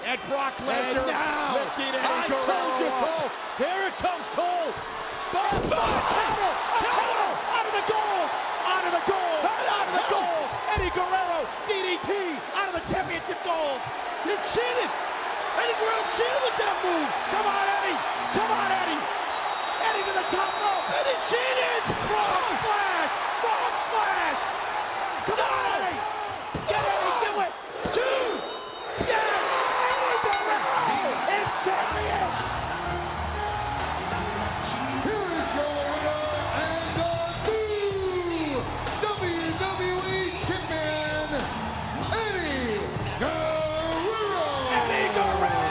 at Brock Lesnar. Now, I told you, Cole. Here it comes, Cole. Counter out of the goal. Out of the goal. Out of the goal. Eddie Guerrero, DDT out of the championship goal. He cheated. Eddie Guerrero cheated with that move. Come on, Eddie. Come on, Eddie. Eddie to the top rope. Eddie cheated. Frog splash. Frog splash. Come on, Eddie. Get Eddie. Do it. 2. Yes. Eddie Guerrero is champion. Here is your winner and the new WWE Champion, Eddie Guerrero. Eddie Guerrero.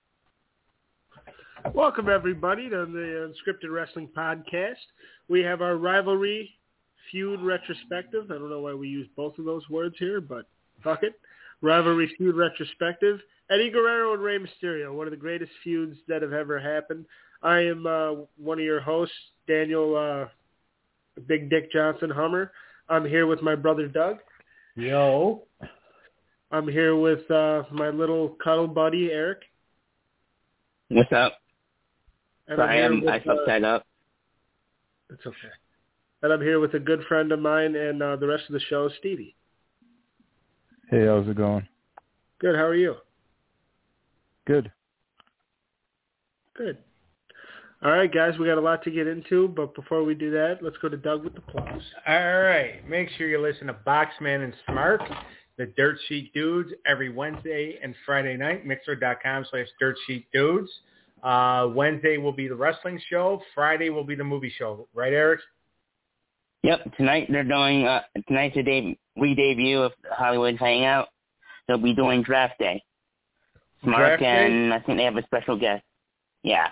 Welcome, everybody, to the Unscripted Wrestling Podcast. We have our rivalry feud retrospective. I don't know why we use both of those words here, but fuck it. Rivalry feud retrospective. Eddie Guerrero and Rey Mysterio, one of the greatest feuds that have ever happened. I am one of your hosts, Daniel Big Dick Johnson Hummer. I'm here with my brother Doug. Yo. I'm here with my little cuddle buddy, Eric. What's up? And Sorry, I'm I fucked that up. It's okay. And I'm here with a good friend of mine and the rest of the show, Stevie. Hey, how's it going? Good. How are you? Good. Good. All right, guys, we got a lot to get into, but before we do that, let's go to Doug with the plugs. All right. Make sure you listen to Boxman and Smart, the Dirt Sheet Dudes, every Wednesday and Friday night, mixer.com/DirtSheetDudes. Wednesday will be the wrestling show. Friday will be the movie show. Right, Eric? Yep, tonight they're doing, tonight's the re-debut of Hollywood Hangout. They'll be doing Draft Day. Mark Draft and Day? I think they have a special guest. Yeah.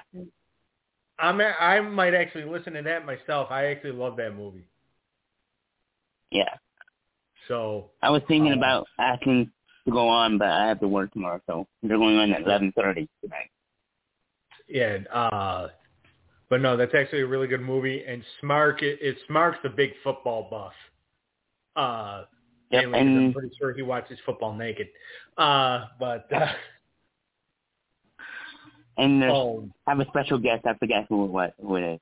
I might actually listen to that myself. I actually love that movie. Yeah. So I was thinking about asking to go on, but I have to work tomorrow, so they're going on at 11:30 tonight. yeah, but no, that's actually a really good movie. And Smark's the big football buff. Yep, mainly 'cause I'm pretty sure he watches football naked. And I have a special guest. I forget who it is.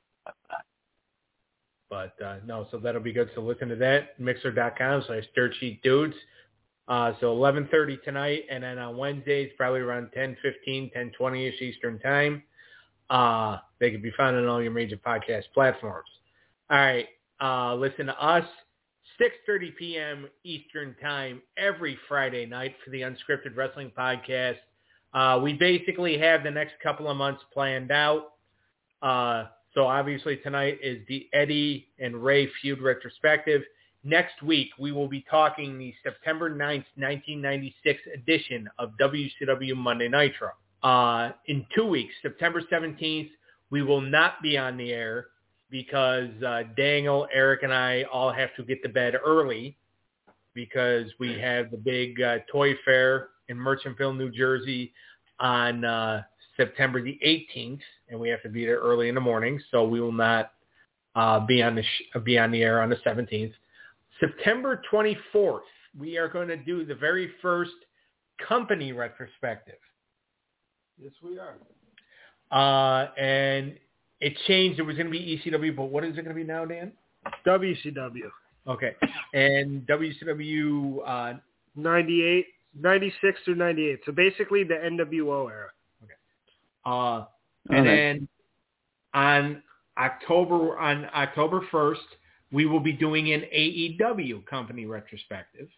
But no, so that'll be good. So listen to that, mixer.com/DirtSheetDudes. So 11:30 tonight, and then on Wednesdays, probably around 10:15, 10:20-ish Eastern time. They can be found on all your major podcast platforms. All right, listen to us, 6:30 p.m. Eastern time every Friday night for the Unscripted Wrestling Podcast. We basically have the next couple of months planned out. So obviously tonight is the Eddie and Ray feud retrospective. Next week, we will be talking the September 9th, 1996 edition of WCW Monday Nitro. In 2 weeks, September 17th, we will not be on the air because Daniel, Eric, and I all have to get to bed early because we have the big toy fair in Merchantville, New Jersey on September the 18th, and we have to be there early in the morning, so we will not be on the air on the 17th. September 24th, we are going to do the very first company retrospective. Yes, we are. And it changed. It was going to be ECW, but what is it going to be now, Dan? WCW. Okay. And WCW 98, 96 through 98. So basically the NWO era. And then on October 1st, we will be doing an AEW company retrospective.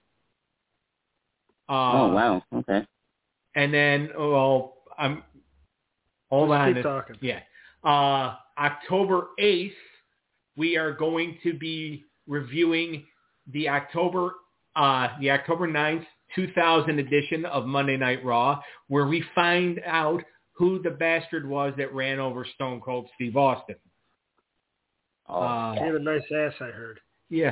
Oh, wow. Okay. And then, hold on. Keep talking. Yeah. October 8th, we are going to be reviewing the October 9th, 2000 edition of Monday Night Raw, where we find out who the bastard was that ran over Stone Cold Steve Austin. He had a nice ass, I heard. Yeah.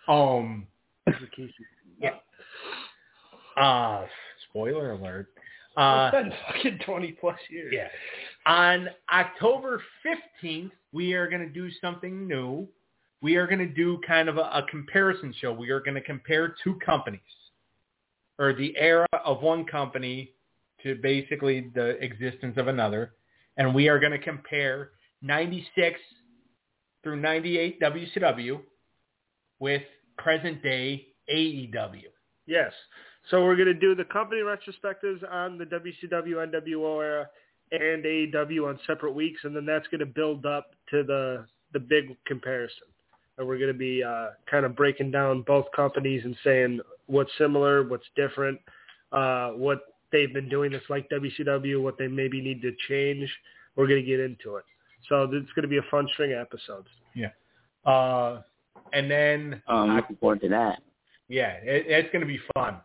Spoiler alert. It's been fucking 20 plus years. Yeah. On October 15th, we are going to do something new. We are going to do kind of a comparison show. We are going to compare two companies, or the era of one company to basically the existence of another, and we are going to compare 96 through 98 WCW with present-day AEW. Yes. So we're going to do the company retrospectives on the WCW, NWO era, and AEW on separate weeks, and then that's going to build up to the big comparison. And we're going to be kind of breaking down both companies and saying what's similar, what's different, what they've been doing that's like WCW, what they maybe need to change. We're going to get into it. So it's going to be a fun string of episodes. Yeah. And then... I'm looking forward to that. Yeah, it's going to be fun.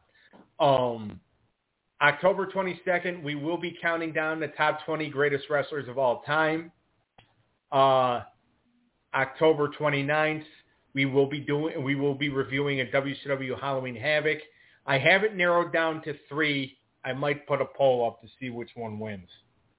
October 22nd, we will be counting down the top 20 greatest wrestlers of all time. October 29th, we will be reviewing a WCW Halloween Havoc. I have it narrowed down to 3. I might put a poll up to see which one wins.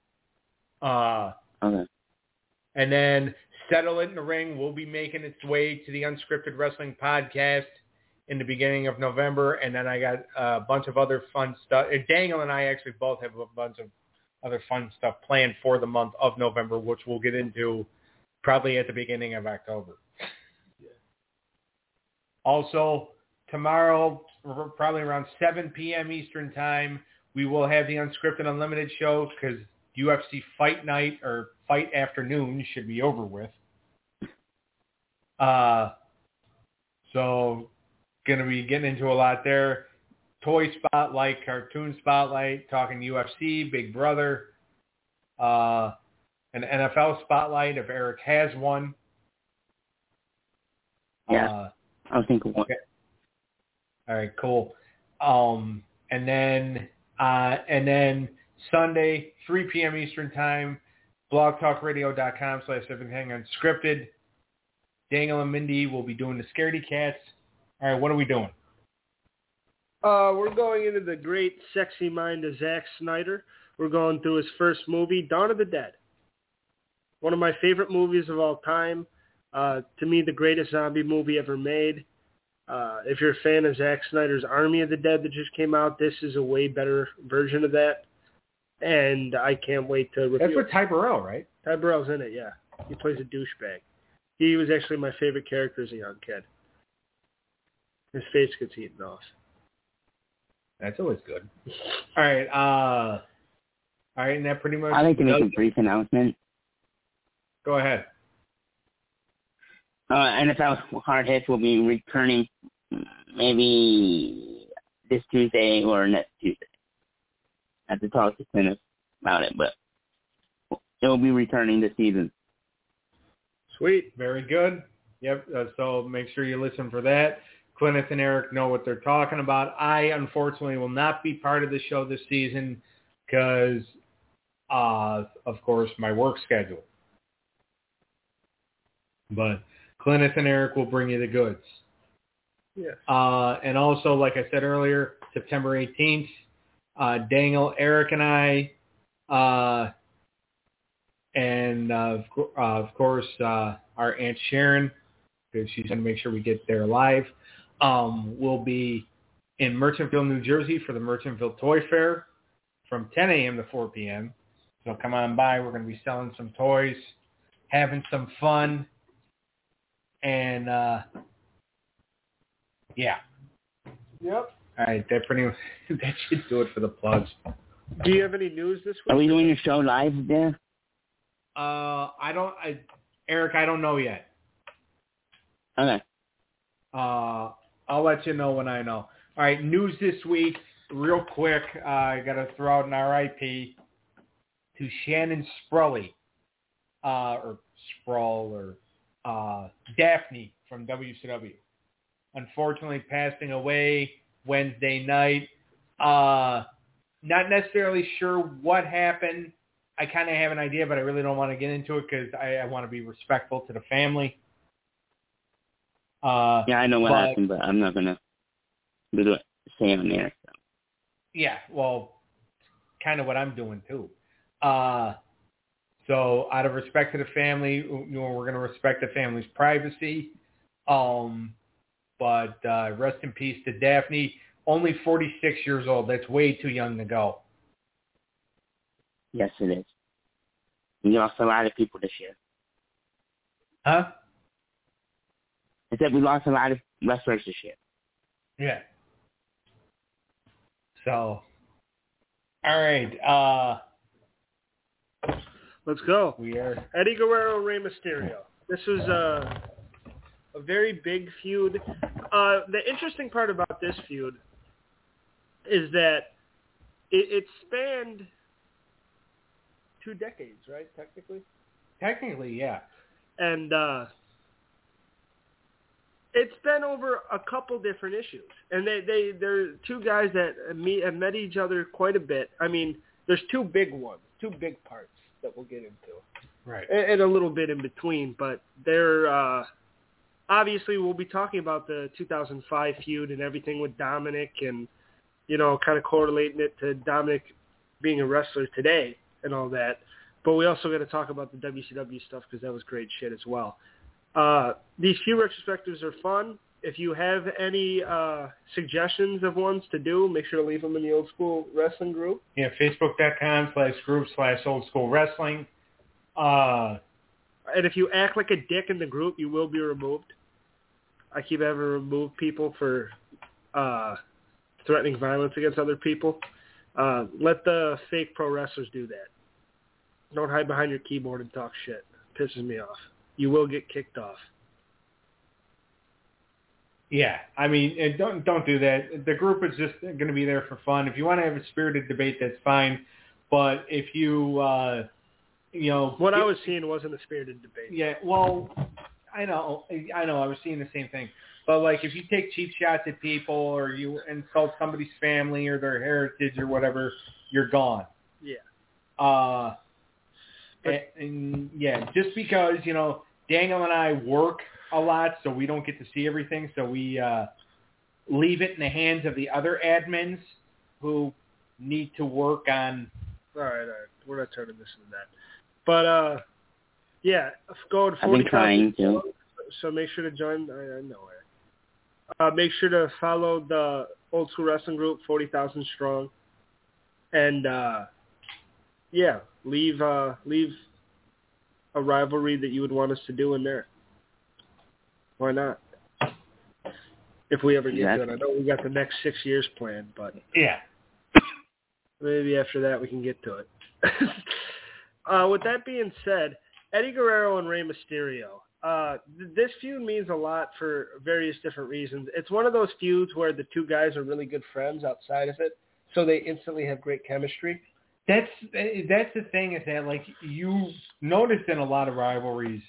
Okay. And then Settle It in the Ring will be making its way to the Unscripted Wrestling Podcast in the beginning of November. And then I got a bunch of other fun stuff. Dangle and I actually both have a bunch of other fun stuff planned for the month of November, which we'll get into probably at the beginning of October. Yeah. Also, tomorrow, probably around 7 p.m. Eastern Time, we will have the Unscripted Unlimited show because UFC Fight Night or Fight Afternoon should be over with. So, going to be getting into a lot there. Toy Spotlight, Cartoon Spotlight, talking UFC, Big Brother, an NFL Spotlight if Eric has one. Yeah, I'll think of one. Okay. All right, cool. And then Sunday, 3 p.m. Eastern Time, blogtalkradio.com/everything unscripted. Daniel and Mindy will be doing the Scaredy Cats. All right, what are we doing? We're going into the great sexy mind of Zack Snyder. We're going through his first movie, Dawn of the Dead. One of my favorite movies of all time. To me, the greatest zombie movie ever made. If you're a fan of Zack Snyder's Army of the Dead that just came out, this is a way better version of that. And I can't wait to review it. That's with Ty Burrell, right? Ty Burrell's in it, yeah. He plays a douchebag. He was actually my favorite character as a young kid. His face gets eaten off. That's always good. All right, and that pretty much... I'd like to make a brief announcement. Go ahead. NFL Hard Hits will be returning maybe this Tuesday or next Tuesday. I have to talk to Clint about it, but it will be returning this season. Sweet. Very good. Yep. So make sure you listen for that. Kenneth and Eric know what they're talking about. I, unfortunately, will not be part of the show this season because, of course, my work schedule. But Kenneth and Eric will bring you the goods. Yes. And also, like I said earlier, September 18th, Daniel, Eric, and I, and of course, our Aunt Sharon, because she's going to make sure we get there live, will be in Merchantville, New Jersey for the Merchantville Toy Fair from 10 a.m. to 4 p.m. So come on by. We're going to be selling some toys, having some fun, and yeah. Yep. All right, that should do it for the plugs. Do you have any news this week? Are we doing a show live there? Eric, I don't know yet. Okay. I'll let you know when I know. All right, news this week, real quick. I got to throw out an RIP to Shannon Sprully, or Sprawl, or Daphne from WCW. Unfortunately, passing away Wednesday night. Not necessarily sure what happened. I kind of have an idea, but I really don't want to get into it because I want to be respectful to the family. Yeah, I know what happened, but I'm not going to say on there. So. Yeah, well, kind of what I'm doing too. So out of respect to the family, we're going to respect the family's privacy. But rest in peace to Daphne. Only 46 years old. That's way too young to go. Yes, it is. We lost a lot of people this year. Huh? I said we lost a lot of wrestlers this year. Yeah. So, all right. Let's go. We are. Eddie Guerrero, Rey Mysterio. This was a very big feud. The interesting part about this feud is that it spanned 2 decades, right? Technically, yeah. And it's been over a couple different issues. And they're two guys that have met each other quite a bit. I mean, there's 2 big ones, 2 big parts that we'll get into. Right. And a little bit in between. But they're obviously we'll be talking about the 2005 feud and everything with Dominic and, you know, kind of correlating it to Dominic being a wrestler today and all that. But we also got to talk about the WCW stuff because that was great shit as well. These feud retrospectives are fun. If you have any suggestions of ones to do, make sure to leave them in the Old School Wrestling group. Yeah, Facebook.com/group/oldschoolwrestling. And if you act like a dick in the group, you will be removed. I keep having to remove people for threatening violence against other people. Let the fake pro wrestlers do that. Don't hide behind your keyboard and talk shit. It pisses me off. You will get kicked off. Yeah, I mean, don't do that. The group is just going to be there for fun. If you want to have a spirited debate, that's fine. But if you, you know, what I was seeing wasn't a spirited debate. Yeah, well, I know. I was seeing the same thing. But like, if you take cheap shots at people or you insult somebody's family or their heritage or whatever, you're gone. Yeah. And yeah, just because, you know, Daniel and I work a lot, so we don't get to see everything, so we leave it in the hands of the other admins who need to work on. All right. We're not turning this into that. But, yeah, going 40,000. I've been trying to. So make sure to join. I know it. Make sure to follow the Old School Wrestling group, 40,000 strong. And, yeah, leave a rivalry that you would want us to do in there. Why not? If we ever get to it. I know we got the next 6 years planned, but yeah, maybe after that we can get to it. With that being said, Eddie Guerrero and Rey Mysterio. This feud means a lot for various different reasons. It's one of those feuds where the 2 guys are really good friends outside of it, so they instantly have great chemistry. That's the thing is that, like, you notice in a lot of rivalries,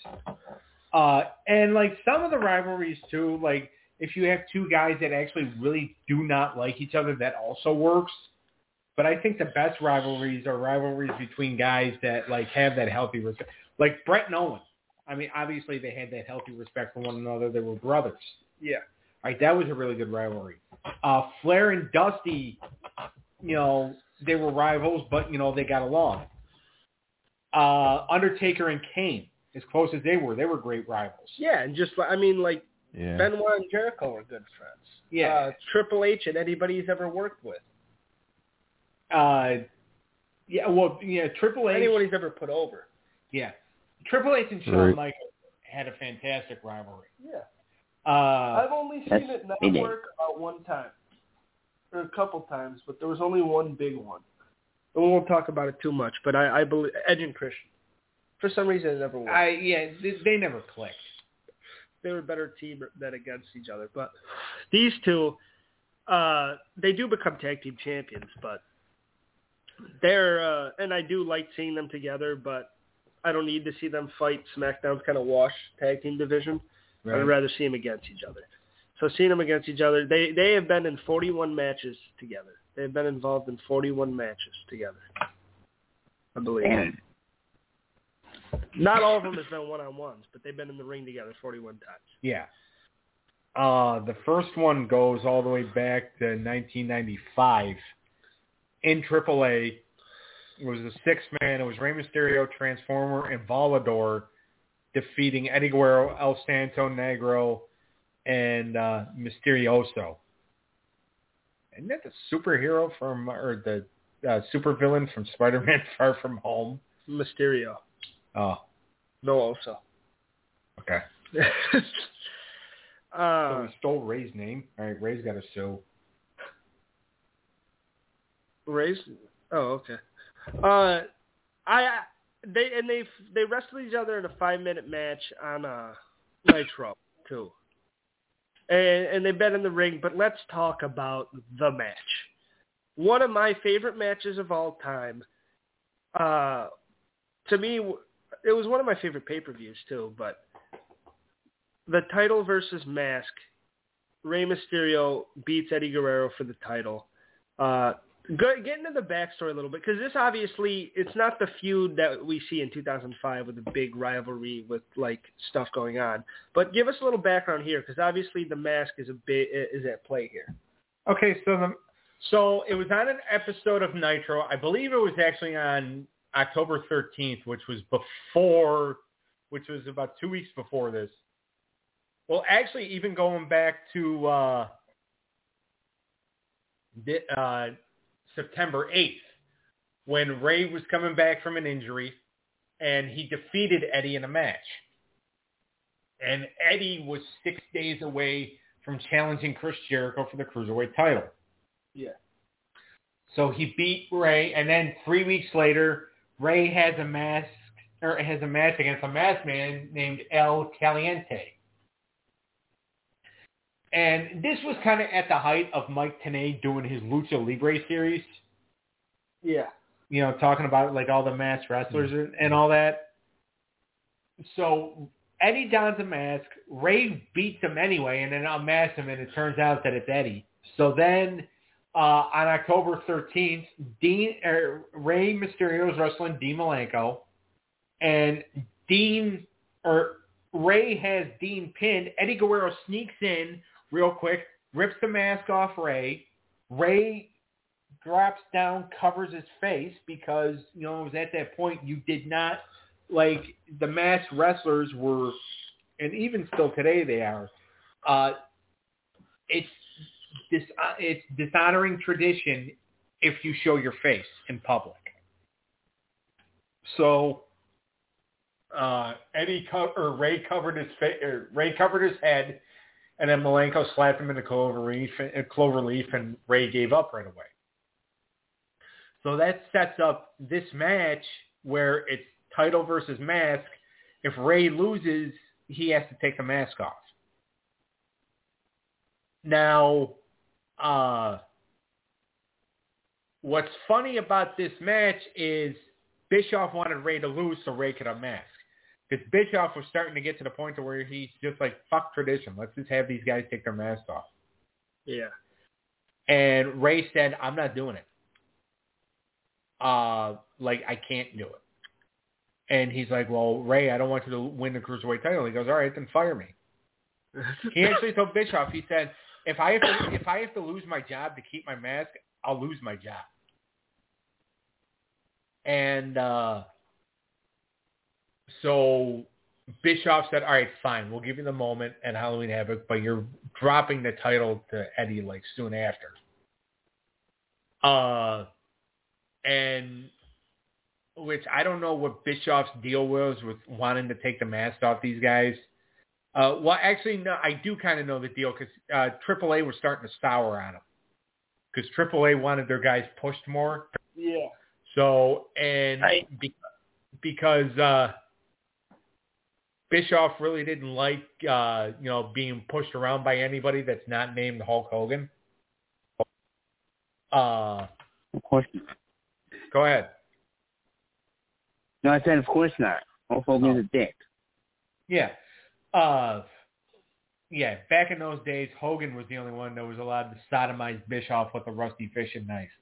and like some of the rivalries too, like if you have 2 guys that actually really do not like each other, that also works. But I think the best rivalries are rivalries between guys that like have that healthy respect. Like Brett and Owen. I mean, obviously they had that healthy respect for one another. They were brothers. Yeah. Right, that was a really good rivalry. Flair and Dusty, you know, they were rivals, but, you know, they got along. Undertaker and Kane, as close as they were great rivals. Yeah, and just, I mean, like, Benoit and Jericho were good friends. Yeah. Triple H and anybody he's ever worked with. Triple H. Anyone he's ever put over. Yeah. Triple H and Shawn Michaels had a fantastic rivalry. Yeah. I've only seen it not work about one time. Or a couple times, but there was only one big one. And we won't talk about it too much, but I believe Edge and Christian. For some reason, it never worked. They never clicked. They were a better team than against each other. But these 2, they do become tag team champions, but they're, and I do like seeing them together, but I don't need to see them fight. SmackDown's kind of wash tag team division. Right. I'd rather see them against each other. So seeing them against each other, they have been in 41 matches together. They've been involved in 41 matches together, I believe. Damn. Not all of them has been one-on-ones, but they've been in the ring together 41 times. Yeah. The first one goes all the way back to 1995 in AAA. It was a 6-man. It was Rey Mysterio, Transformer, and Volador defeating Eddie Guerrero, El Santo Negro, and Mysterioso. Isn't that the superhero from, or the supervillain from Spider-Man Far From Home? Mysterio. Oh, No, also. okay. So we stole Ray's name. All right, Ray's got to sue. Ray's? Oh, okay. They wrestled each other in a 5-minute match on Nitro too, and they've been in the ring. But let's talk about the match. One of my favorite matches of all time. To me, it was one of my favorite pay-per-views too. But the title versus mask, Rey Mysterio beats Eddie Guerrero for the title. Get into the backstory a little bit, because this obviously, it's not the feud that we see in 2005 with the big rivalry with like stuff going on. But give us a little background here, because obviously the mask is at play here. Okay, so it was on an episode of Nitro. I believe it was actually on October 13th, which was about 2 weeks before this. Well, actually, even going back to September 8th, when Ray was coming back from an injury, and he defeated Eddie in a match. And Eddie was 6 days away from challenging Chris Jericho for the Cruiserweight title. Yeah. So he beat Ray, and then 3 weeks later, Ray has a match against a masked man named El Caliente. And this was kind of at the height of Mike Tenay doing his Lucha Libre series. Yeah. You know, talking about like all the masked wrestlers and all that. So Eddie dons a mask. Ray beats him anyway, and then unmasks him, and it turns out that it's Eddie. So then on October 13th, Rey Mysterio is wrestling Dean Malenko, and Ray has Dean pinned. Eddie Guerrero sneaks in real quick, rips the mask off Ray. Ray drops down, covers his face, because, you know, it was at that point you did not, like, the masked wrestlers were, and even still today they are, it's dishonoring tradition if you show your face in public. So Ray covered his face, Ray covered his head, and then Malenko slapped him in the cloverleaf, and Ray gave up right away. So that sets up this match where it's title versus mask. If Ray loses, he has to take the mask off. Now, what's funny about this match is Bischoff wanted Ray to lose so Ray could unmask. Because Bischoff was starting to get to the point to where he's just like, fuck tradition. Let's just have these guys take their masks off. Yeah. And Ray said, I'm not doing it. I can't do it. And he's like, well, Ray, I don't want you to win the Cruiserweight title. He goes, all right, then fire me. He actually told Bischoff, he said, if I have to lose my job to keep my mask, I'll lose my job. And so Bischoff said, all right, fine, we'll give you the moment at Halloween Havoc, but you're dropping the title to Eddie like soon after. And which I don't know what Bischoff's deal was with wanting to take the mask off these guys. Well, actually, no, I do kind of know the deal because AAA was starting to sour on him because AAA wanted their guys pushed more. Yeah. So, and because Bischoff really didn't like, being pushed around by anybody that's not named Hulk Hogan. Of course not. Go ahead. No, I said of course not. Hulk Hogan's a dick. Yeah. Back in those days, Hogan was the only one that was allowed to sodomize Bischoff with a rusty fishing knife.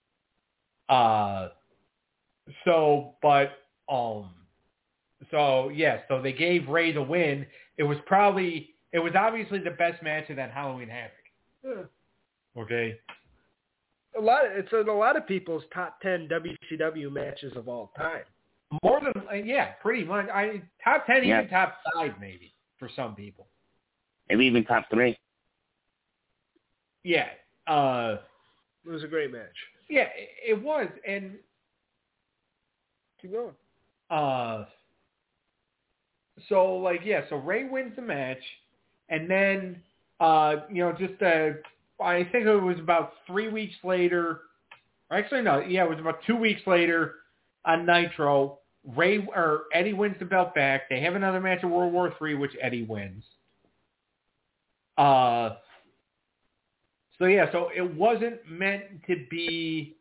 So they gave Ray the win. It was obviously the best match of that Halloween Havoc. Yeah. Okay. It's in a lot of people's top 10 WCW matches of all time. More than, pretty much. Top 10, even top 5 maybe for some people. Maybe even top 3. Yeah. It was a great match. Yeah, it was, and Keep going. So Ray wins the match, and then I think it was about 3 weeks later. Actually, no, yeah, it was about 2 weeks later on Nitro. Eddie wins the belt back. They have another match at World War III, which Eddie wins. So it wasn't meant to be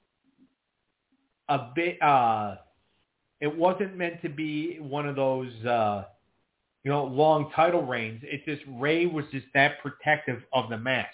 a bit. It wasn't meant to be one of those, long title reigns. It's just Ray was just that protective of the mask,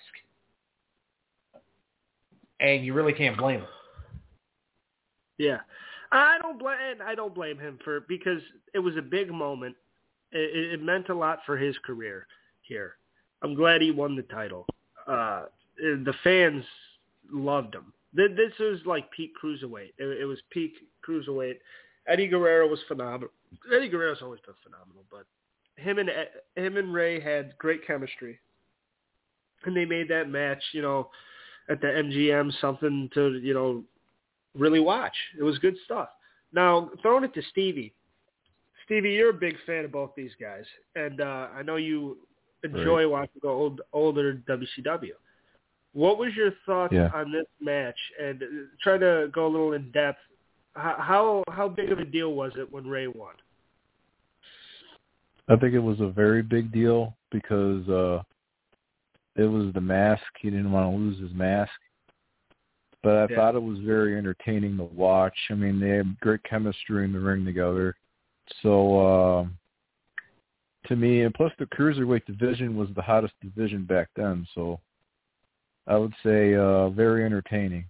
and you really can't blame him. Yeah, I don't blame him because it was a big moment. It meant a lot for his career here. I'm glad he won the title. The fans loved him. This was like peak cruiserweight. It was peak cruiserweight. Eddie Guerrero was phenomenal. Eddie Guerrero's always been phenomenal, but him and Ray had great chemistry, and they made that match, at the MGM something to, really watch. It was good stuff. Now, throwing it to Stevie. Stevie, you're a big fan of both these guys, and I know you enjoy watching the older WCW. What was your thoughts on this match? And try to go a little in depth. How big of a deal was it when Ray won? I think it was a very big deal because it was the mask. He didn't want to lose his mask. But I thought it was very entertaining to watch. I mean, they had great chemistry in the ring together. So, to me, and plus the Cruiserweight division was the hottest division back then. So, I would say very entertaining.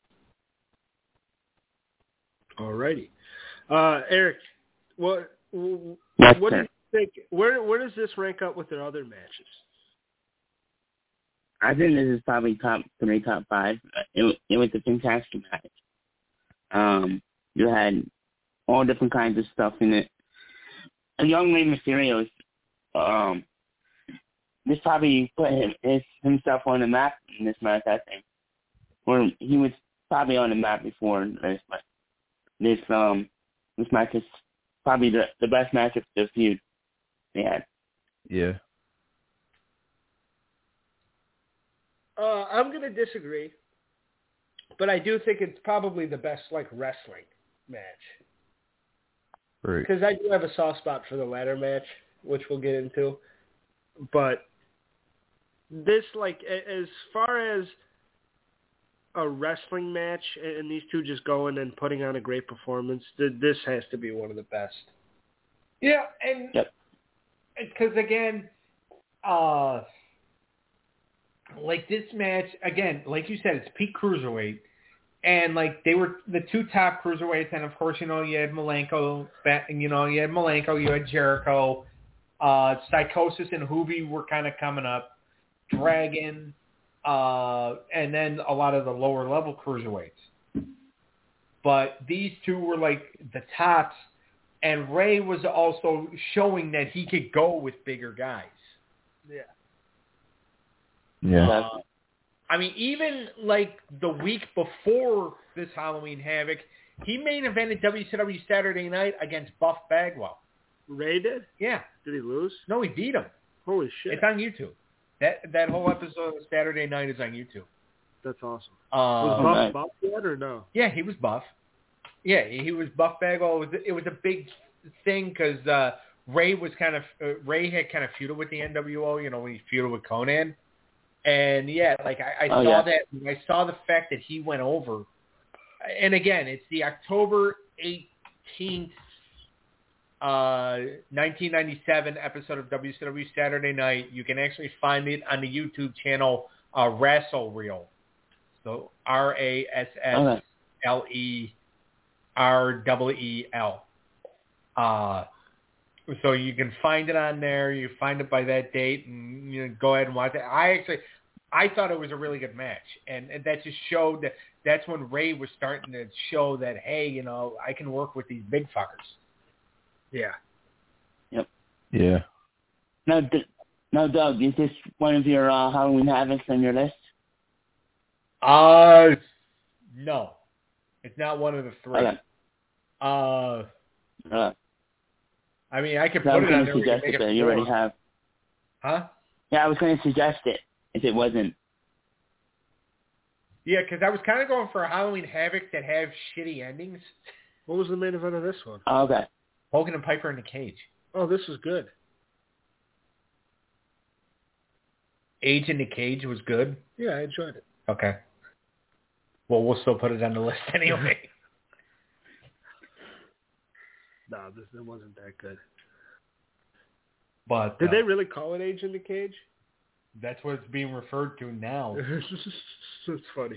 Alrighty. Eric, what do you think? Where does this rank up with their other matches? I think this is probably top 3, top 5. It was a fantastic match. You had all different kinds of stuff in it. A young Rey Mysterio, this probably put himself on the map in this match, I think. Or he was probably on the map before this, but this match is probably the best match of the feud they had. Yeah. I'm going to disagree, but I do think it's probably the best wrestling match. Right. Because I do have a soft spot for the ladder match, which we'll get into. But this, as far as a wrestling match and these two just going and putting on a great performance, this has to be one of the best. Yeah, and because, again, this match, again, like you said, it's peak cruiserweight. And, they were the two top cruiserweights. And, of course, you had Malenko, you had Jericho. Psychosis and Hoovy were kind of coming up. Dragon. And then a lot of the lower-level cruiserweights. But these two were, the tops. And Ray was also showing that he could go with bigger guys. Yeah. Yeah. I mean, even the week before this Halloween Havoc, he main evented WCW Saturday Night against Buff Bagwell. Ray did? Yeah. Did he lose? No, he beat him. Holy shit. It's on YouTube. That whole episode of Saturday Night is on YouTube. That's awesome. Was Buff yet or no? Yeah, he was Buff. Yeah, he was Buff Bagwell. It was a big thing because Ray had kind of feuded with the NWO, when he feuded with Conan. And, I saw that. And I saw the fact that he went over. And, again, it's the October 18th, 1997 episode of WCW Saturday Night. You can actually find it on the YouTube channel Wrestle Reel. So RASSLEREEL. So you can find it on there. You find it by that date, and go ahead and watch it. I thought it was a really good match, and that just showed that that's when Ray was starting to show that, hey, I can work with these big fuckers. Yeah. Yep. Yeah. Now, Doug, is this one of your Halloween Havocs on your list? No. It's not one of the three. Okay. I mean, I could I put was it on going there. to suggest it, but you already have. Huh? Yeah, I was going to suggest it if it wasn't. Yeah, because I was kind of going for a Halloween Havoc that have shitty endings. What was the main event of this one? Oh, okay. Hogan and Piper in the cage. Oh, this was good. Age in the Cage was good. Yeah, I enjoyed it. Okay. Well, we'll still put it on the list anyway. No, it wasn't that good. But did they really call it Age in the Cage? That's what it's being referred to now. It's funny.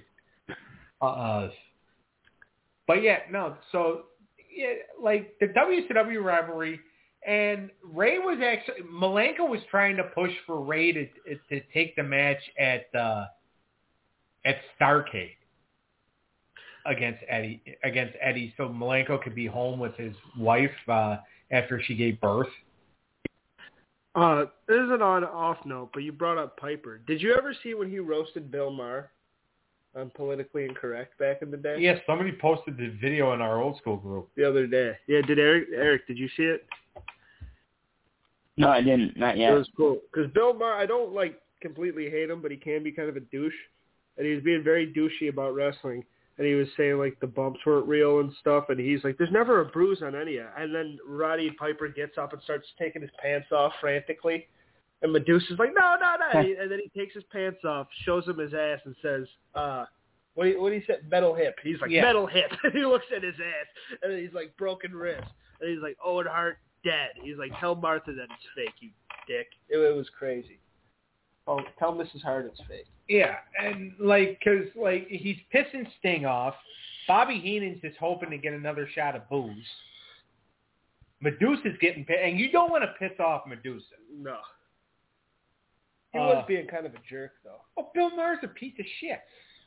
But yeah, no. So yeah, like the WCW rivalry, and Ray was actually Malenko was trying to push for Ray to take the match at Starrcade against Eddie, so Malenko could be home with his wife after she gave birth. This is an on-off note, but you brought up Piper. Did you ever see when he roasted Bill Maher on Politically Incorrect back in the day? Yes, somebody posted the video in our old school group the other day. Yeah, did Eric? Did you see it? No, I didn't. Not yet. It was cool because Bill Maher, I don't completely hate him, but he can be kind of a douche, and he was being very douchey about wrestling. And he was saying, the bumps weren't real and stuff. And he's like, there's never a bruise on any of it. And then Roddy Piper gets up and starts taking his pants off frantically. And Medusa's like, no. And then he takes his pants off, shows him his ass, and says, what do you say? Metal hip. He's like, metal hip. And he looks at his ass. And then he's like, broken wrist. And he's like, Owen Hart dead. He's like, tell Martha that it's fake, you dick. It was crazy. Oh, tell Mrs. Hart it's fake. Yeah, and because he's pissing Sting off. Bobby Heenan's just hoping to get another shot of booze. Medusa's getting pissed, and you don't want to piss off Medusa. No. He was being kind of a jerk, though. Oh, Bill Maher's a piece of shit.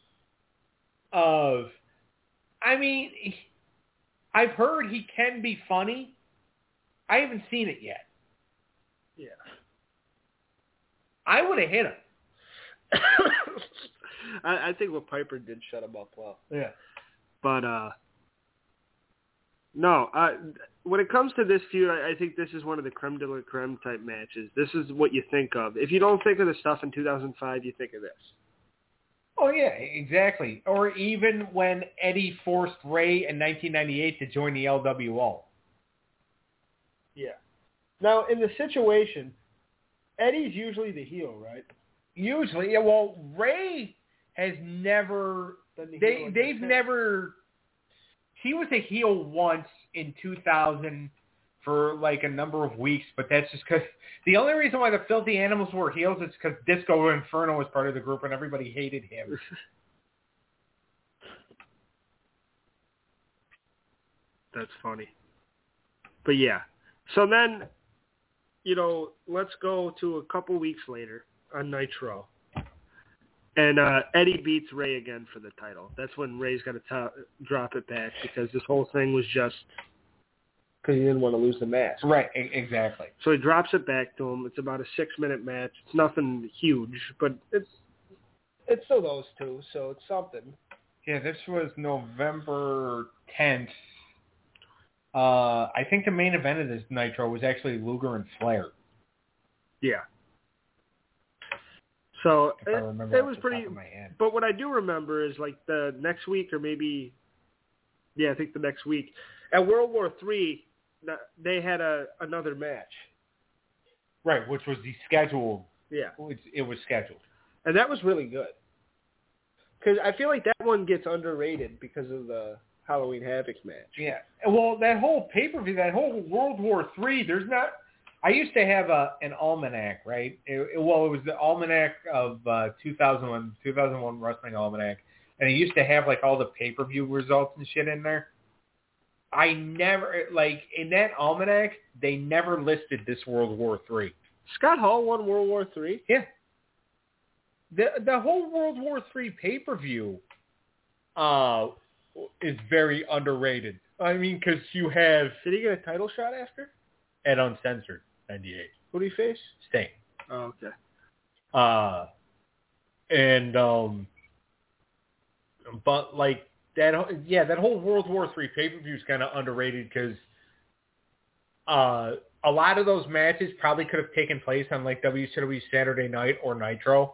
I mean, I've heard he can be funny. I haven't seen it yet. Yeah. I would have hit him. I think what Piper did shut him up well. Yeah. But, no, when it comes to this feud, I think this is one of the creme de la creme type matches. This is what you think of. If you don't think of the stuff in 2005, you think of this. Oh, yeah, exactly. Or even when Eddie forced Ray in 1998 to join the LWO. Yeah. Now, in the situation, Eddie's usually the heel, right? Usually, yeah. Well, Ray has never. They've never. He was a heel once in 2000 for a number of weeks, but that's just because the only reason why the Filthy Animals were heels is because Disco Inferno was part of the group and everybody hated him. That's funny. But yeah, so then, let's go to a couple weeks later on Nitro. And Eddie beats Ray again for the title. That's when Ray's got to drop it back because this whole thing was just because he didn't want to lose the match. Right, exactly. So he drops it back to him. It's about a 6-minute match. It's nothing huge, but it's still those two, so it's something. Yeah, this was November 10th. I think the main event of this Nitro was actually Luger and Flair. Yeah. So it was pretty. But what I do remember is the next week, or maybe, I think the next week at World War III, they had another match. Right, which was the scheduled. Yeah, it was scheduled, and that was really good. Because I feel like that one gets underrated because of the Halloween Havoc match. Yeah, well, that whole pay-per-view, that whole World War III, there's not. I used to have an almanac, right? It was the almanac of 2001 Wrestling Almanac, and it used to have all the pay-per-view results and shit in there. I never, in that almanac, they never listed this World War III. Scott Hall won World War III? Yeah. The whole World War III pay-per-view is very underrated. I mean, because you have... Did he get a title shot after? At Uncensored, 98. Who did he face? Sting. Oh, okay. But that whole World War III pay-per-view is kind of underrated because a lot of those matches probably could have taken place on like WCW Saturday Night or Nitro.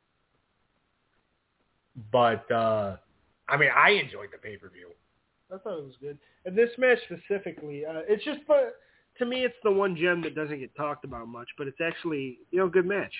But, I mean, I enjoyed the pay-per-view. I thought it was good. And this match specifically, it's just, but to me, it's the one gem that doesn't get talked about much, but it's actually, a good match.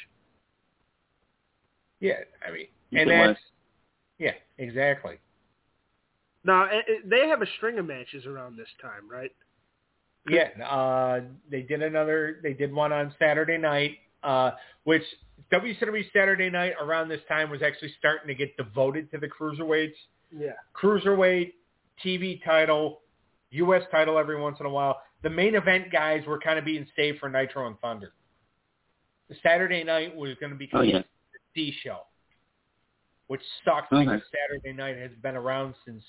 Yeah, I mean, and that's, yeah, exactly. Now, they have a string of matches around this time, right? Yeah, they did one on Saturday night, which WCW Saturday night around this time was actually starting to get devoted to the cruiserweights. Yeah. Cruiserweight, TV title, U.S. title every once in a while. The main event guys were kind of being saved for Nitro and Thunder. The Saturday night was going to become the C show, which sucks because Saturday night has been around since,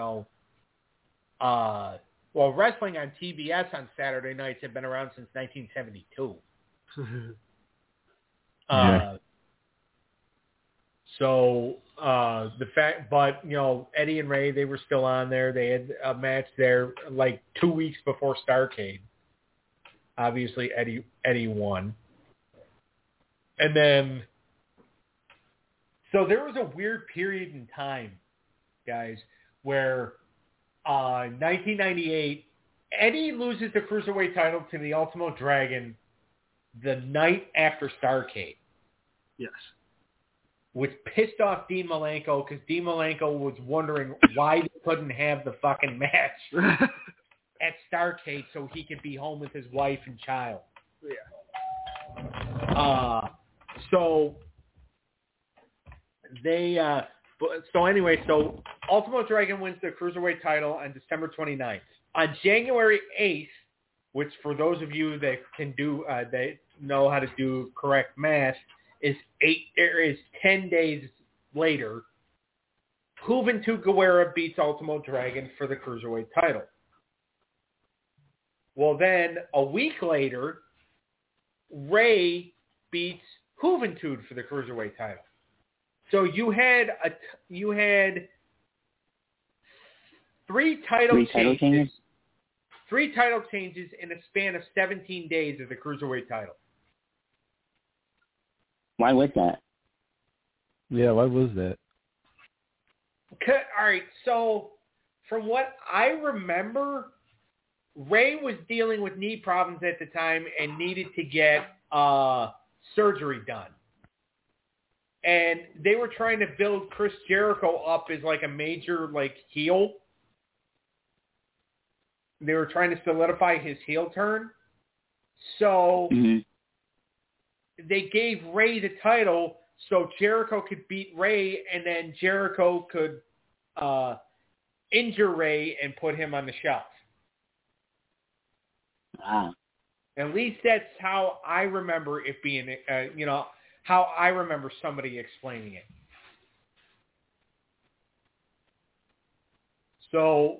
wrestling on TBS on Saturday nights had been around since 1972. Eddie and Ray, they were still on there. They had a match there like 2 weeks before Starrcade. Obviously, Eddie won. And then, so there was a weird period in time, guys, where 1998, Eddie loses the Cruiserweight title to the Ultimo Dragon the night after Starrcade. Yes. Which pissed off Dean Malenko because Dean Malenko was wondering why they couldn't have the fucking match at Starrcade so he could be home with his wife and child. Yeah. So Ultimo Dragon wins the Cruiserweight title on December 29th. On January 8th, which for those of you that can do, they know how to do correct math, is 10 days later, Juventud Guerrera beats Ultimo Dragon for the Cruiserweight title. Well, then a week later, Ray beats Juventud for the Cruiserweight title. So you had three title changes. 3 title changes in a span of 17 days of the Cruiserweight title. Why was that? Yeah, why was that? All right, so from what I remember, Ray was dealing with knee problems at the time and needed to get surgery done. And they were trying to build Chris Jericho up as like a major heel. They were trying to solidify his heel turn. So they gave Ray the title so Jericho could beat Ray, and then Jericho could injure Ray and put him on the shelf. Wow. At least that's how I remember it being, how I remember somebody explaining it. So,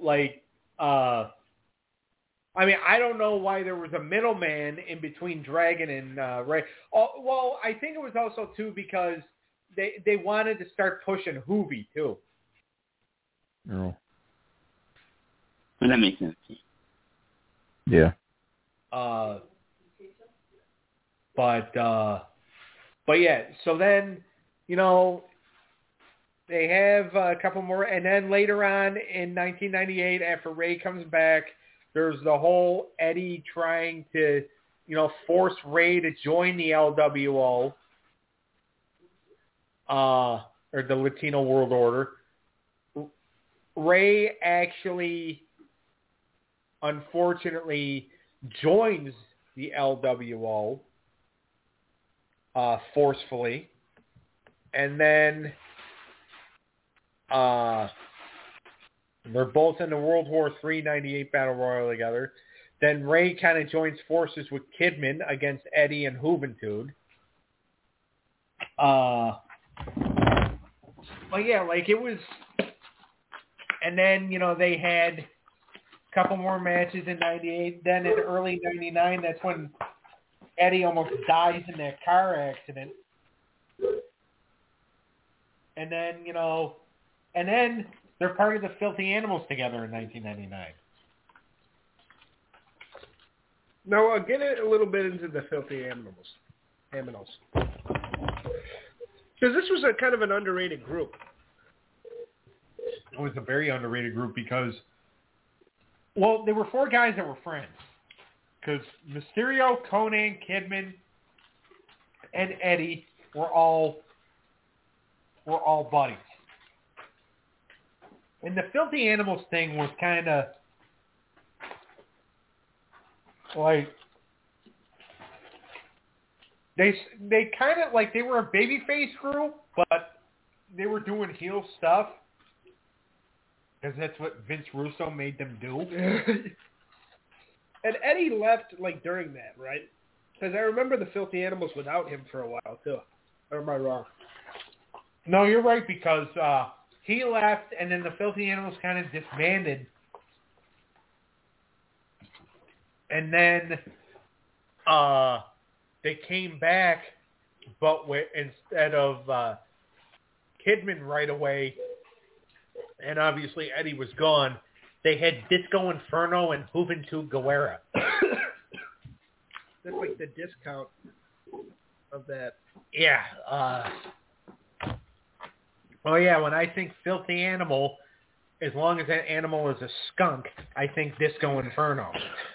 I don't know why there was a middleman in between Dragon and Ray. Oh, well, I think it was also, too, because they wanted to start pushing Hoovy, too. Oh. Well, that makes sense. Yeah. But yeah, so then, they have a couple more, and then later on in 1998, after Ray comes back, there's the whole Eddie trying to, force Ray to join the LWO, or the Latino World Order. Ray actually, unfortunately, joins the LWO forcefully, and then they're both in the World War III 98 Battle Royal together. Then Ray kind of joins forces with Kidman against Eddie and Juventud. But yeah, it was... And then, they had a couple more matches in 98. Then in early 99, that's when Eddie almost dies in that car accident. And then, They're part of the Filthy Animals together in 1999. Now, I'll get a little bit into the Filthy Animals. Because this was a kind of an underrated group. It was a very underrated group because, well, there were 4 guys that were friends. Because Mysterio, Conan, Kidman, and Eddie were all buddies. And the Filthy Animals thing was kind of like they kind of like they were a babyface group, but they were doing heel stuff because that's what Vince Russo made them do. And Eddie left like during that, right? Because I remember the Filthy Animals without him for a while too. Or am I wrong? No, you're right because he left, and then the Filthy Animals kind of disbanded. And then they came back, but instead of Kidman right away, and obviously Eddie was gone, they had Disco Inferno and Juventud Guerrera. That's like the discount of that. Yeah. Well, yeah, when I think Filthy Animal, as long as that animal is a skunk, I think Disco Inferno.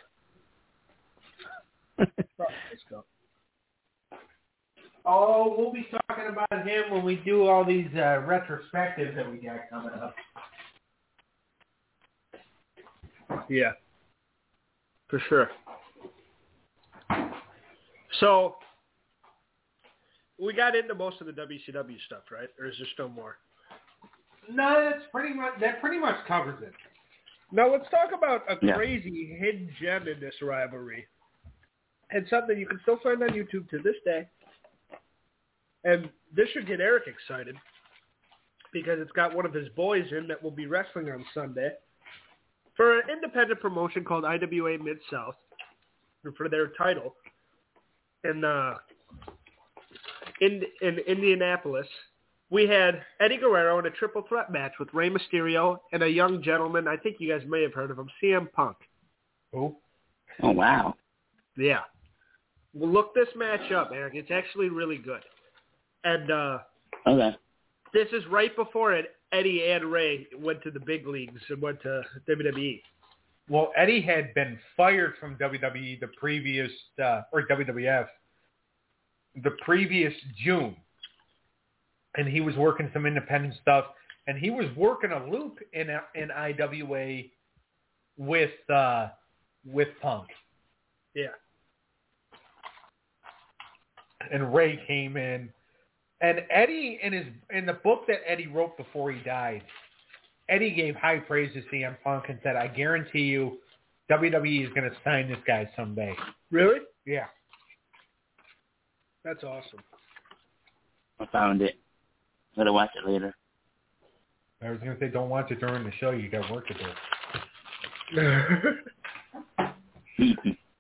Oh, we'll be talking about him when we do all these retrospectives that we got coming up. Yeah, for sure. So, we got into most of the WCW stuff, right? Or is there still more? No, that pretty much covers it. Now, let's talk about a crazy hidden gem in this rivalry. And something you can still find on YouTube to this day. And this should get Eric excited because it's got one of his boys in that will be wrestling on Sunday for an independent promotion called IWA Mid-South for their title. In Indianapolis, we had Eddie Guerrero in a triple threat match with Rey Mysterio and a young gentleman, I think you guys may have heard of him, CM Punk. Who? Oh, wow. Yeah. Well, look this match up, Eric. It's actually really good. And okay. This is right before Eddie and Ray went to the big leagues and went to WWE. Well, Eddie had been fired from WWE the previous, or WWF, the previous June. And he was working some independent stuff. And he was working a loop in IWA with Punk. Yeah. And Ray came in. And Eddie, in the book that Eddie wrote before he died, Eddie gave high praise to CM Punk and said, I guarantee you WWE is going to sign this guy someday. Really? Yeah. That's awesome. I found it. I'm going to watch it later. I was going to say, don't watch it during the show. You got work to do.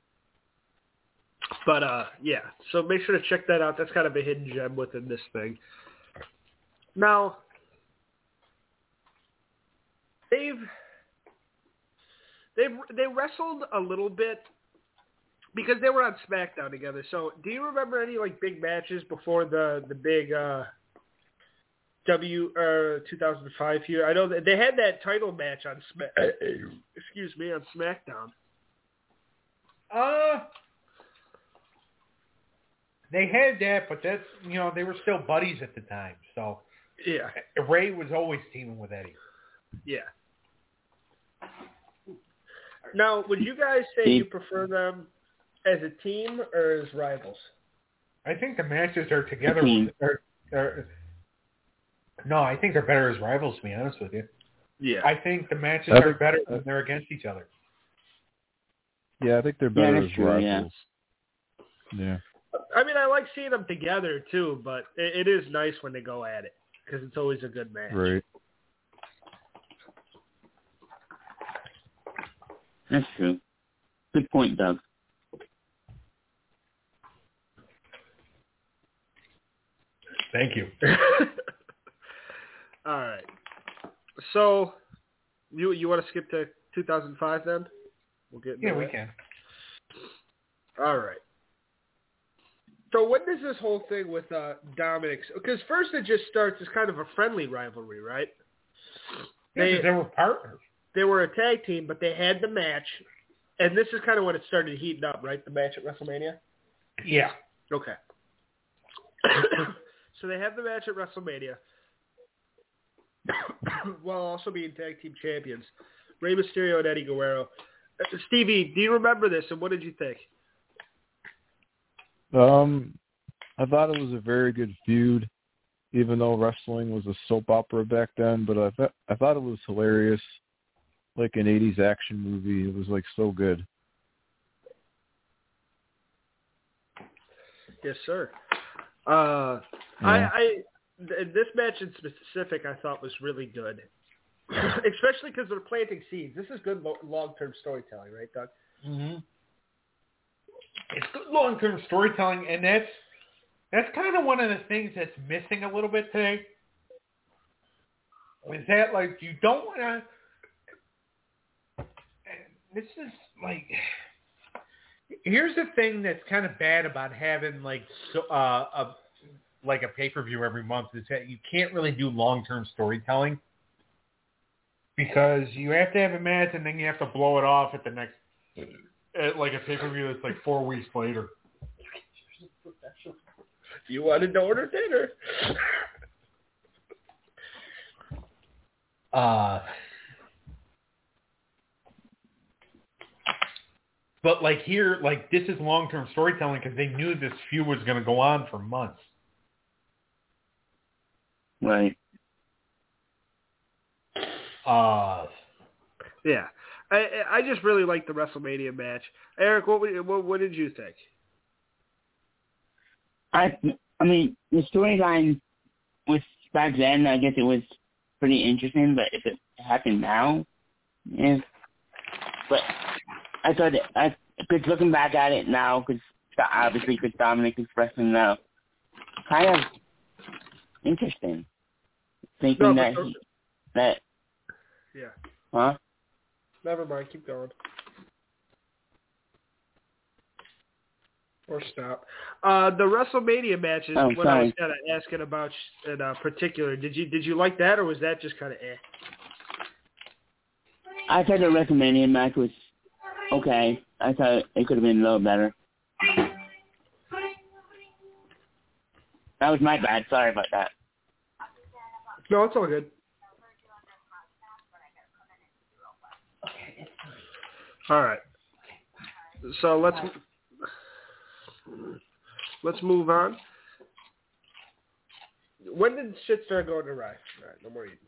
But, yeah. So make sure to check that out. That's kind of a hidden gem within this thing. Now, they wrestled a little bit because they were on SmackDown together. So do you remember any, like, big matches before the big 2005 year? I know that they had that title match on on SmackDown. They had that, but that's, they were still buddies at the time. So yeah, Ray was always teaming with Eddie. Yeah. Now, would you guys say you prefer them as a team or as rivals? I think the matches are together. No, I think they're better as rivals, to be honest with you. Yeah. I think the matches are better when they're against each other. Yeah, I think they're better as rivals. Yeah. I mean, I like seeing them together, too, but it is nice when they go at it because it's always a good match. Right. That's true. Good point, Doug. Thank you. All right. So, you want to skip to 2005 then? We'll get. Yeah, we can. All right. So when does this whole thing with Dominic? Because first it just starts as kind of a friendly rivalry, right? They were partners. They were a tag team, but they had the match, and this is kind of when it started heating up, right? The match at WrestleMania. Yeah. Okay. So they have the match at WrestleMania, while also being tag team champions. Rey Mysterio and Eddie Guerrero. Stevie, do you remember this, and what did you think? I thought it was a very good feud, even though wrestling was a soap opera back then. But I thought it was hilarious, like an '80s action movie. It was like so good. Yes, sir. Yeah. This match in specific, I thought was really good, especially because they're planting seeds. This is good long-term storytelling, right, Doug? Mm-hmm. It's good long-term storytelling, and that's kind of one of the things that's missing a little bit today. Is that, like, you don't want to... This is, like... Here's the thing that's kind of bad about having, like, a pay-per-view every month, is that you can't really do long-term storytelling because you have to have a match and then you have to blow it off at the next... At like a pay-per-view that's like 4 weeks later. You wanted to order dinner. But like here, like this is long-term storytelling because they knew this feud was going to go on for months. Right. Yeah. I just really liked the WrestleMania match. Eric, what did you think? I mean, the storyline was back then. I guess it was pretty interesting, but if it happened now, yeah. But I thought because looking back at it now, because obviously Chris Dominic is wrestling now, kind of interesting. Thinking that. Yeah. Huh? Never mind. Keep going. Or stop. The WrestleMania matches. I was kind of asking about in particular. Did you like that, or was that just kind of eh? I thought the WrestleMania match was okay. I thought it could have been a little better. That was my bad. Sorry about that. No, it's all good. All right. So let's move on. When did shit start going awry? All right, no more eating.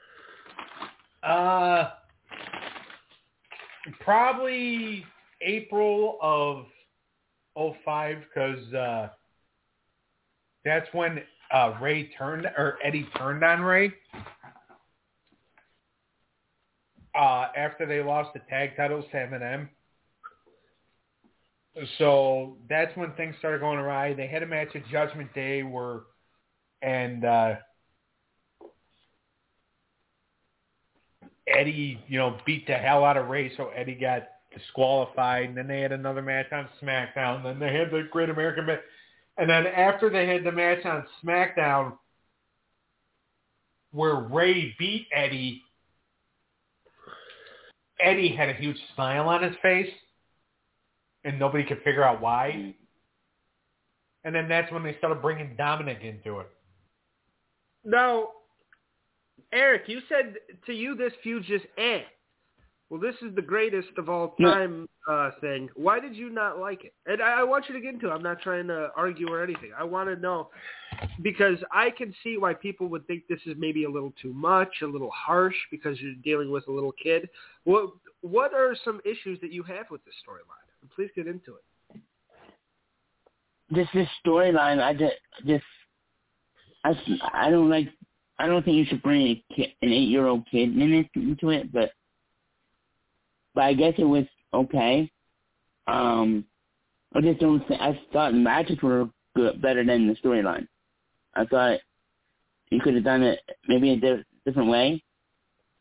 Probably April of 2005 because that's when Eddie turned on Ray. After they lost the tag titles to M&M. So that's when things started going awry. They had a match at Judgment Day Eddie, beat the hell out of Ray, so Eddie got disqualified. And then they had another match on SmackDown. And then they had the Great American match. And then after they had the match on SmackDown where Ray beat Eddie, Eddie had a huge smile on his face, and nobody could figure out why. And then that's when they started bringing Dominic into it. Now, Eric, you said to you this feud just eh. Well, this is the greatest of all time thing. Why did you not like it? And I want you to get into it. I'm not trying to argue or anything. I want to know, because I can see why people would think this is maybe a little too much, a little harsh, because you're dealing with a little kid. What are some issues that you have with this storyline? Please get into it. This storyline, I don't like. I don't think you should bring an 8-year-old kid into it, but I guess it was okay. I just don't. I thought matches were better than the storyline. I thought you could have done it maybe a different way.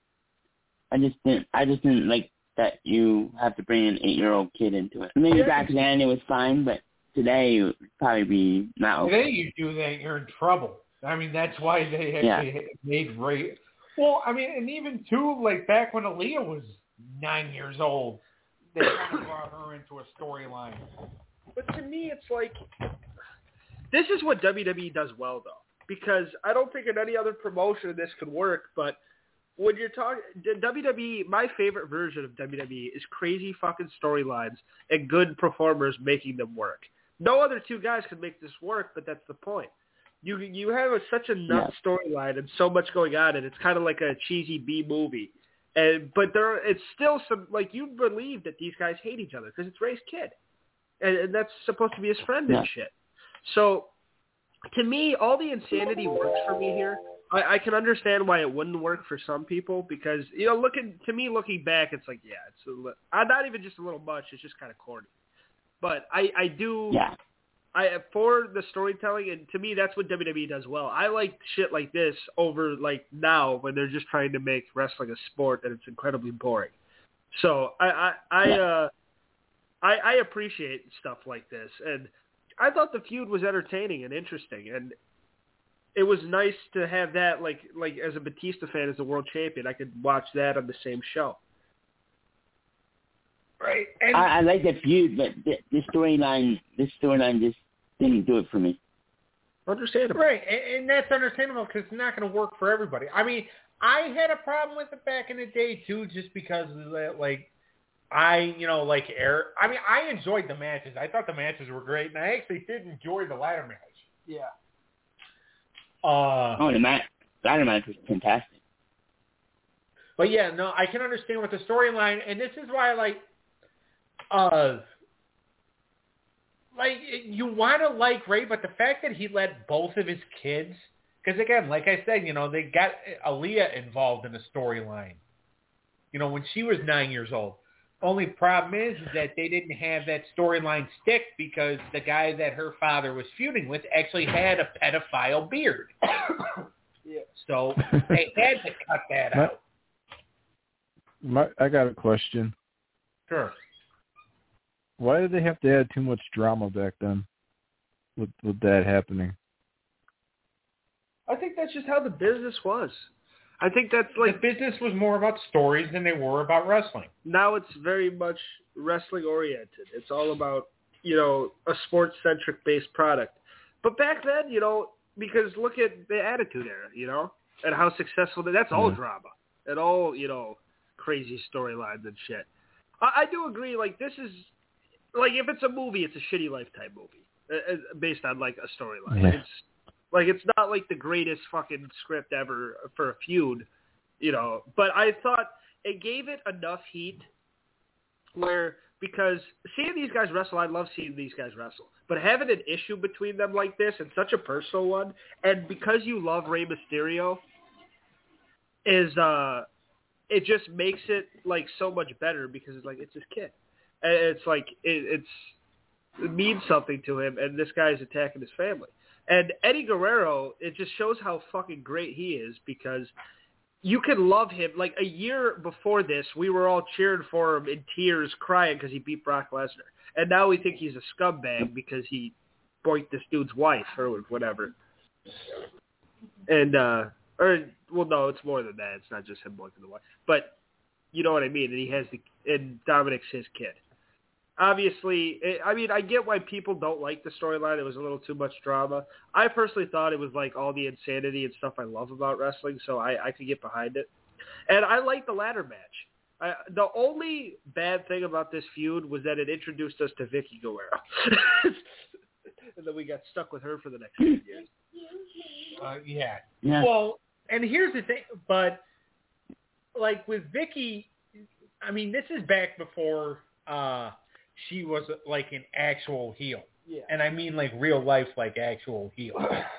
I just didn't like that you have to bring an 8-year-old kid into it. Maybe back then it was fine, but today it would probably be not okay. Today you do that, you're in trouble. I mean, that's why they actually made Ray. Well, I mean, and even too, like back when Aaliyah was 9 years old, they kind of brought her into a storyline. But to me, it's like, this is what WWE does well, though. Because I don't think in any other promotion this could work, but when you're talking, WWE, my favorite version of WWE is crazy fucking storylines and good performers making them work. No other two guys can make this work, but that's the point. You have such a nuts storyline and so much going on, and it's kind of like a cheesy B movie. But it's still some, like, you believe that these guys hate each other because it's Ray's kid. And that's supposed to be his friend and shit. So, to me, all the insanity works for me here. I can understand why it wouldn't work for some people because, you know, looking back, it's like, it's not even just a little much. It's just kind of corny. But I do... Yeah. For the storytelling, and to me, that's what WWE does well. I like shit like this over, like, now when they're just trying to make wrestling a sport and it's incredibly boring. So I appreciate stuff like this, and I thought the feud was entertaining and interesting, and it was nice to have that, like as a Batista fan, as a world champion, I could watch that on the same show. Right. And I like the feud, but this storyline just didn't do it for me. Understandable. Right, and that's understandable because it's not going to work for everybody. I mean, I had a problem with it back in the day, too, just because of that, like, I enjoyed the matches. I thought the matches were great, and I actually did enjoy the ladder match. Yeah. The ladder match was fantastic. But, yeah, no, I can understand with the storyline, and this is why, you want to like Ray, but the fact that he let both of his kids, because again, like I said, you know, they got Aaliyah involved in the storyline, you know, when she was 9 years old. Only problem is that they didn't have that storyline stick because the guy that her father was feuding with actually had a pedophile beard. Yeah. So they had to cut that out. I got a question. Sure. Why did they have to add too much drama back then with that happening? I think that's just how the business was. I think that's like... The business was more about stories than they were about wrestling. Now it's very much wrestling-oriented. It's all about, you know, a sports-centric based product. But back then, you know, because look at the Attitude Era, you know, and how successful... That's all drama. And all, you know, crazy storylines and shit. I do agree, like, this is... Like, if it's a movie, it's a shitty Lifetime movie based on, like, a storyline. Yeah. It's not, like, the greatest fucking script ever for a feud, you know. But I thought it gave it enough heat where, because seeing these guys wrestle, I love seeing these guys wrestle. But having an issue between them like this, and such a personal one, and because you love Rey Mysterio, is, it just makes it, like, so much better because it's, like, it's his kid. And it's like it means something to him, and this guy's attacking his family. And Eddie Guerrero, it just shows how fucking great he is because you can love him. Like a year before this, we were all cheering for him in tears, crying because he beat Brock Lesnar. And now we think he's a scumbag because he boinked this dude's wife or whatever. And, no, it's more than that. It's not just him boinking the wife. But you know what I mean? And he has and Dominic's his kid. Obviously, I mean, I get why people don't like the storyline. It was a little too much drama. I personally thought it was like all the insanity and stuff I love about wrestling, so I could get behind it. And I like the ladder match. The only bad thing about this feud was that it introduced us to Vicky Guerrero. And then we got stuck with her for the next few years. Yeah. Well, and here's the thing, but like with Vicky, I mean, this is back before she was like an actual heel. Yeah. And I mean like real life, like actual heel.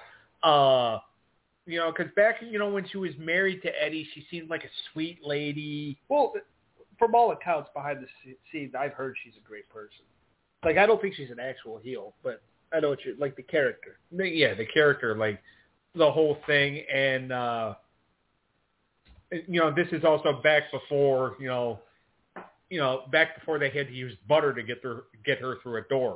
You know, because back, you know, when she was married to Eddie, she seemed like a sweet lady. Well, from all accounts behind the scenes, I've heard she's a great person. Like, I don't think she's an actual heel, but I know what you're, like, the character. Yeah, the character, like, the whole thing. And this is also back before, back before they had to use butter to get her through a door.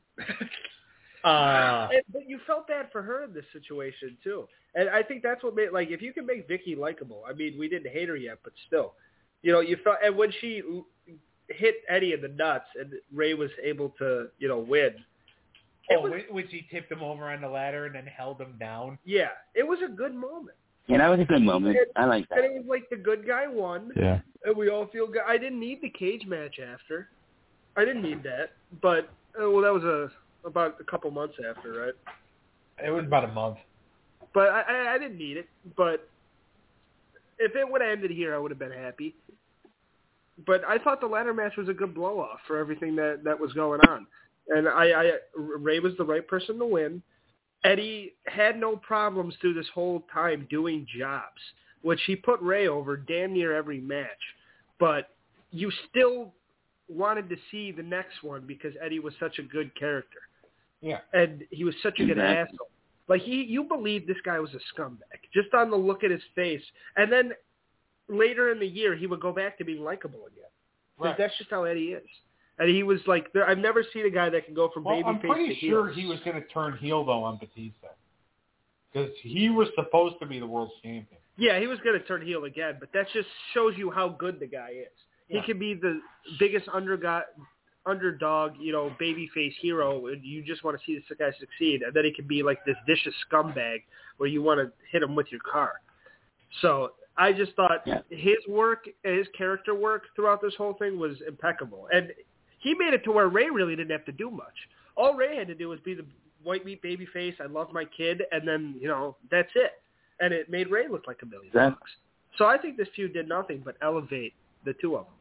But you felt bad for her in this situation too, and I think that's what made if you can make Vicky likable. I mean, we didn't hate her yet, but still, you felt. And when she hit Eddie in the nuts, and Ray was able to win. When she tipped him over on the ladder and then held him down. Yeah, it was a good moment. Yeah, that was a good moment. I like that. And it was like the good guy won. Yeah. And we all feel good. I didn't need the cage match after. I didn't need that. But, that was about a couple months after, right? It was about a month. But I didn't need it. But if it would have ended here, I would have been happy. But I thought the ladder match was a good blow-off for everything that was going on. And Ray was the right person to win. Eddie had no problems through this whole time doing jobs, which he put Ray over damn near every match. But you still wanted to see the next one because Eddie was such a good character. Yeah. And he was such a good asshole. You believed this guy was a scumbag, just on the look at his face. And then later in the year, he would go back to being likable again. Right. That's just how Eddie is. And he was I've never seen a guy that can go from babyface to heel. I'm pretty sure he was going to turn heel, though, on Batista. Because he was supposed to be the world champion. Yeah, he was going to turn heel again, but that just shows you how good the guy is. Yeah. He could be the biggest underdog, babyface hero, and you just want to see this guy succeed. And then he could be like this vicious scumbag where you want to hit him with your car. So I just thought his character work throughout this whole thing was impeccable. And he made it to where Ray really didn't have to do much. All Ray had to do was be the white meat baby face, I love my kid, and then, that's it. And it made Ray look like $1 million. So I think this feud did nothing but elevate the two of them.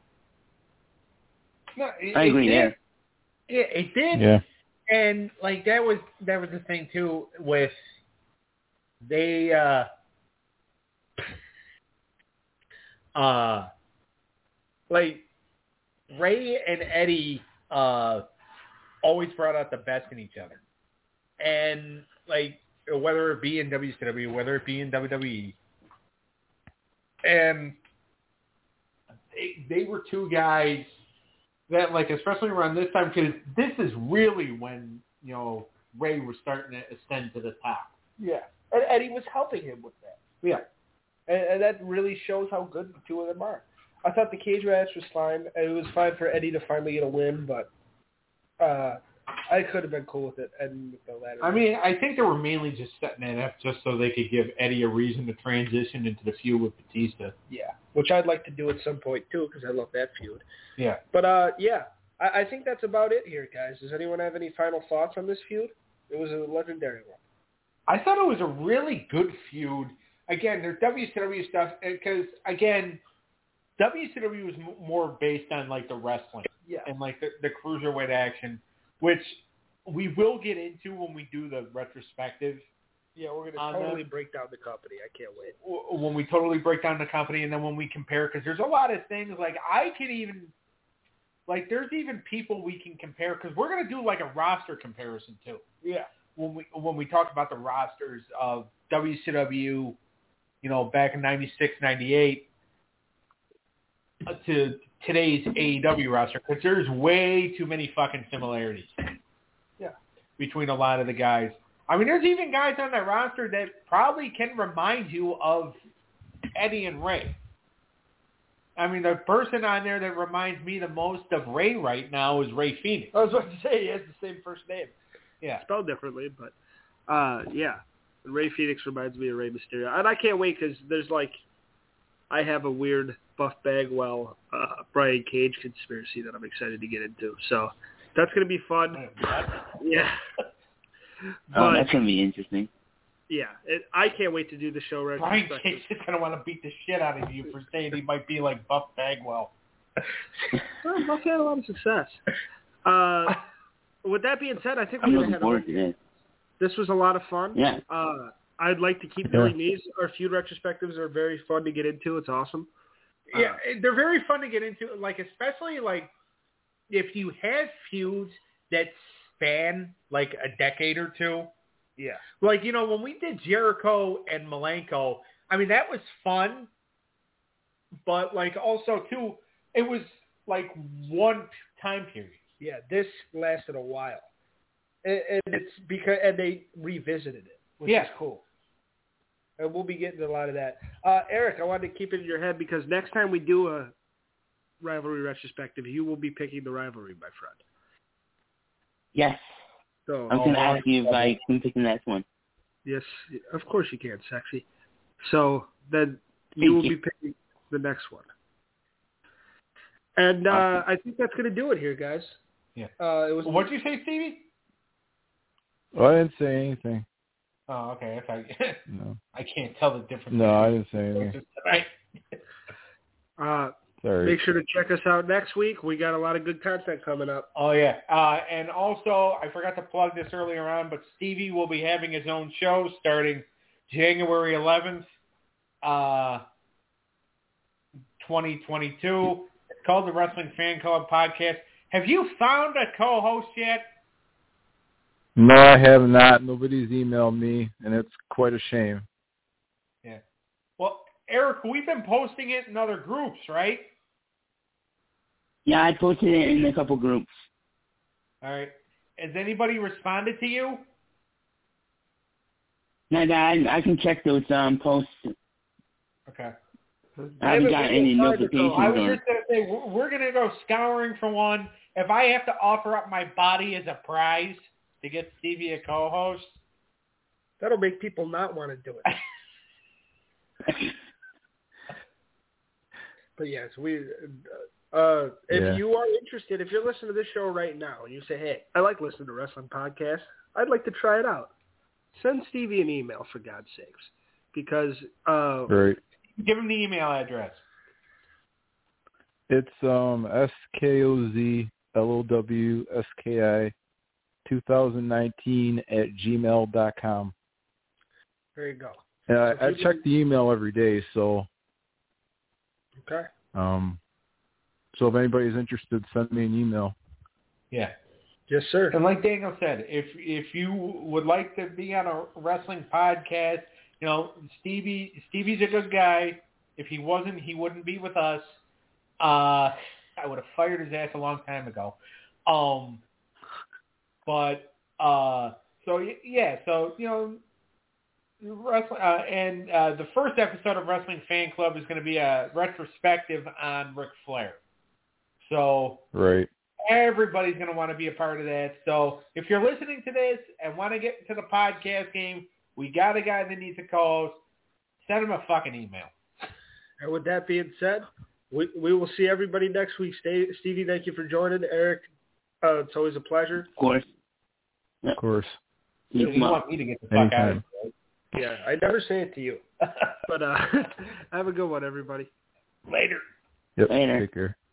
No, I agree there. Yeah, it did. Yeah. And, that was the thing, too, with they, Ray and Eddie always brought out the best in each other. And, whether it be in WCW, whether it be in WWE. And they were two guys that, especially around this time, because this is really when, Ray was starting to ascend to the top. Yeah. And Eddie was helping him with that. Yeah. And that really shows how good the two of them are. I thought the cage match was fine. It was fine for Eddie to finally get a win, but I could have been cool with it. And with the ladder. I mean, I think they were mainly just setting it up just so they could give Eddie a reason to transition into the feud with Batista. Yeah, which I'd like to do at some point, too, because I love that feud. Yeah. But, I think that's about it here, guys. Does anyone have any final thoughts on this feud? It was a legendary one. I thought it was a really good feud. Again, there's WCW stuff, because, again, WCW was more based on, the wrestling. Yeah. And, the cruiserweight action, which we will get into when we do the retrospective. Yeah, we're going to totally break down the company. I can't wait. When we totally break down the company, and then when we compare, because there's a lot of things, I can even, there's even people we can compare, because we're going to do, a roster comparison, too. Yeah. When we talk about the rosters of WCW, back in 96, 98, to today's AEW roster, because there's way too many fucking similarities. Yeah. Between a lot of the guys. I mean, there's even guys on that roster that probably can remind you of Eddie and Ray. I mean, the person on there that reminds me the most of Ray right now is Ray Phoenix. I was about to say, he has the same first name. Yeah. Spelled differently, but, yeah. Ray Phoenix reminds me of Rey Mysterio. And I can't wait because there's I have a weird Buff Bagwell, Brian Cage conspiracy that I'm excited to get into. So that's going to be fun. Yeah. That's going to be interesting. Yeah. I can't wait to do the show. Brian Cage is going to want to beat the shit out of you for saying he might be like Buff Bagwell. Well, Buff had a lot of success. With that being said, I think I'm looking forward to this. This was a lot of fun. Yeah. I'd like to keep doing these. Our feud retrospectives are very fun to get into. It's awesome. Yeah, they're very fun to get into. Especially if you have feuds that span a decade or two. Yeah. When we did Jericho and Malenko, I mean, that was fun. but like also too, it was like one time period. Yeah, this lasted a while, and it's because they revisited it, which is cool. And we'll be getting a lot of that. Eric, I wanted to keep it in your head because next time we do a rivalry retrospective, you will be picking the rivalry, my friend. Yes. So I'm going to ask you if I can pick the next one. Yes, of course you can, sexy. So then you will be picking the next one. And I think that's going to do it here, guys. Yeah. What'd you say, Stevie? Oh, I didn't say anything. Oh, okay. No. I can't tell the difference. No, I didn't say anything. Sorry. Make sure to check us out next week. We got a lot of good content coming up. Oh, yeah. And also, I forgot to plug this earlier on, but Stevie will be having his own show starting January 11th, 2022. It's called the Wrestling Fan Club Podcast. Have you found a co-host yet? No, I have not. Nobody's emailed me, and it's quite a shame. Yeah. Well, Eric, we've been posting it in other groups, right? Yeah, I posted it in a couple groups. All right. Has anybody responded to you? No, I can check those posts. Okay. I haven't got any notifications. I was just going to say, we're going to go scouring for one. If I have to offer up my body as a prize to get Stevie a co-host, that'll make people not want to do it. But yes, if you are interested, if you're listening to this show right now and you say, hey, I like listening to wrestling podcasts, I'd like to try it out, send Stevie an email, for God's sakes. Because right. Give him the email address. It's SKOZLOWSKI2019@gmail.com. There you go. And I check the email every day, so. Okay. So if anybody's interested, send me an email. Yeah. Yes, sir. And like Daniel said, if you would like to be on a wrestling podcast, you know, Stevie's a good guy. If he wasn't, he wouldn't be with us. I would have fired his ass a long time ago. So you know, wrestling, the first episode of Wrestling Fan Club is going to be a retrospective on Ric Flair. So right. Everybody's going to want to be a part of that. So if you're listening to this and want to get into the podcast game, we got a guy that needs a co-host. Send him a fucking email. And with that being said, we will see everybody next week. Stevie, thank you for joining. Eric, it's always a pleasure. Of course. Of course. You want me to get the fuck out of here. Yeah, I never say it to you. But have a good one, everybody. Later. Yep. Later. Take care.